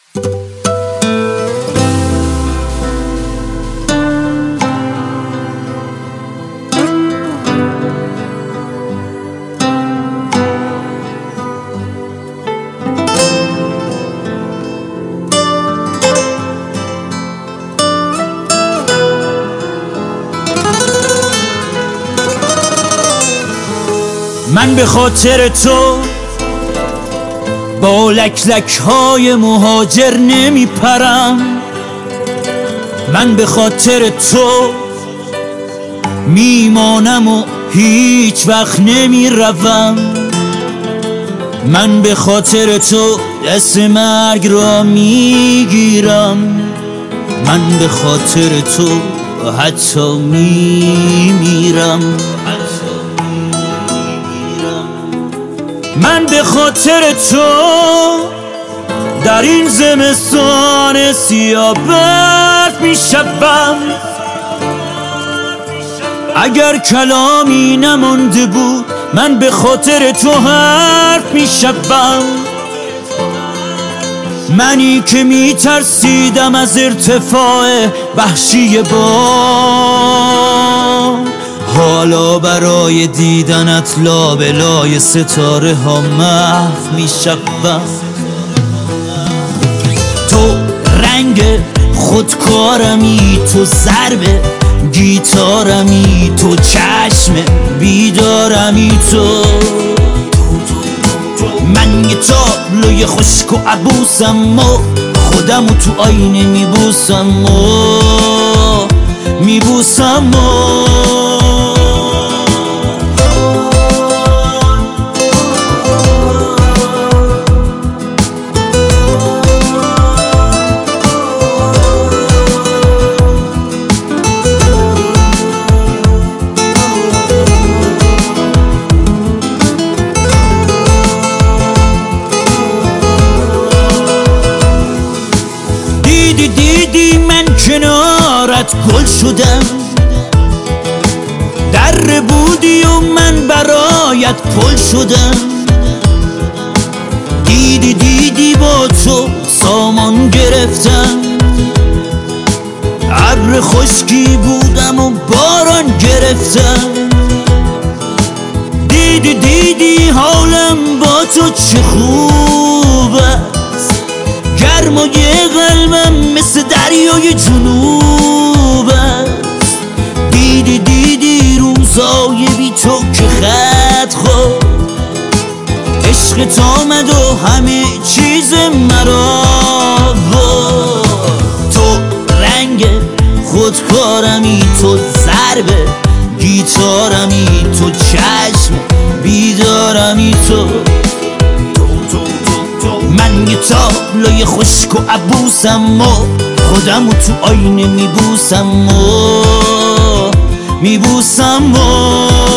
من به خاطر تو با لک لک های مهاجر نمی پرم، من به خاطر تو میمانم و هیچ وقت نمی روم، من به خاطر تو دست مرگ را میگیرم، من به خاطر تو حتی میمیرم، من به خاطر تو در این زمستان سیاه برف میشوم، اگر کلامی نمانده بود من به خاطر تو حرف میشوم، منی که میترسیدم از ارتفاع وحشی بام، حالا برای دیدنت لابلای ستاره ها محو میشوم. تو رنگ خودکارمی، تو ضرب گیتارمی، تو چشم بیدارمی، تو من یه تابلوی خشک و عبوسم و خودمو تو آینه میبوسم و میبوسم دیدی من کنارت گل شدم، در بودی و من برایت پل شدم، دیدی با تو سامان گرفتم، ابر خشکی بودم و باران گرفتم، دیدی حالم با تو چه خوب است، گرمای قلبم مثل دریای جنوب است، دیدی روزای بی تو که خط خود عشق تا آمد و همه چیز مرا بود، تو رنگ خودکارمی، تو ضرب گیتارمی، تو چشم بیدارمی، تو من یه تابلوی خشک و عبوسم و خودمو تو آینه میبوسم و